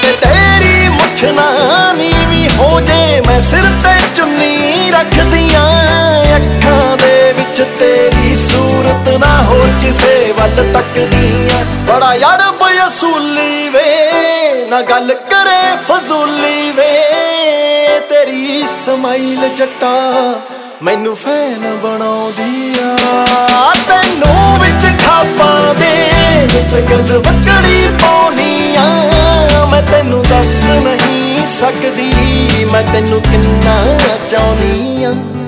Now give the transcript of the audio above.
ਵੇ ਤੇਰੀ ਮੁੱਛ ਨਾ ਨੀਵੀਂ ਹੋ ਜੇ, ਮੈਂ ਸਿਰ ਤੇ ਚੁੰਨੀ ਰੱਖਦੀਆਂ, ਅੱਖਾਂ ਦੇ ਵਿੱਚ ਤੇਰੀ ਸੂਰਤ ਨਾ ਹੋਰ ਕਿਸੇ ਵੱਲ ਤੱਕਦੀਆਂ। ਬੜਾ ਯਾਰ ਬਅਸੂਲੀ ਵੇ, ਨਾ ਗੱਲ ਕਰੇ ਫਜ਼ੂਲੀ ਵੇ, ਤੇਰੀ ਸਮਾਈਲ ਜੱਟਾ ਮੈਨੂੰ ਫੈਨ ਬਣਾਉਂਦੀ ਆ। ਤੈਨੂੰ ਵਿੱਚ ਖਾਪਾਂ ਦੇ ਗੱਲ ਵੱਕੜੀ ਪਾਉਣੀ ਆ, ਮੈਂ ਤੈਨੂੰ ਦੱਸ ਨਹੀਂ ਸਕਦੀ ਮੈਂ ਤੈਨੂੰ ਕਿੰਨਾ ਚਾਹੁੰਦੀ ਆ।